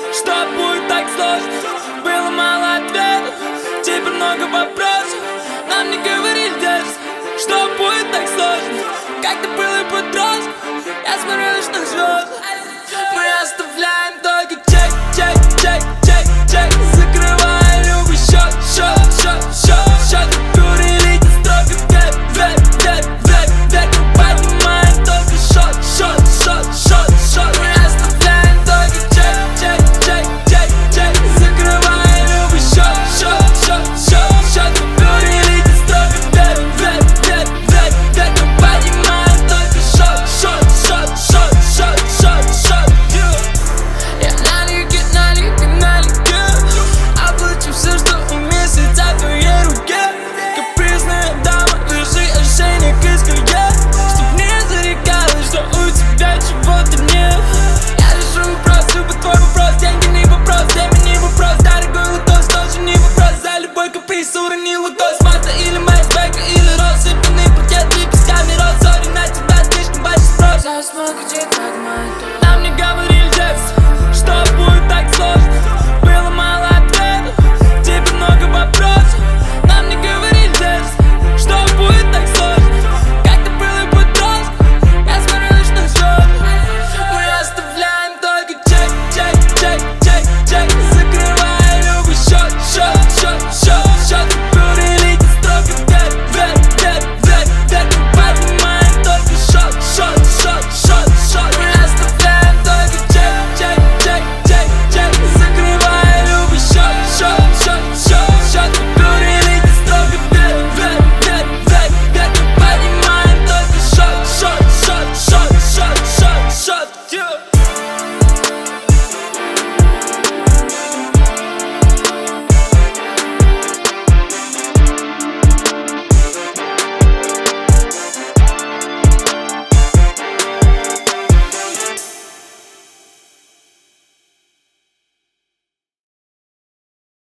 Что будет так сложно? Было мало ответов, теперь много вопросов. Нам не говорили детство, что будет так сложно. Как ты был и подросток, я смотрю лишь на звезды.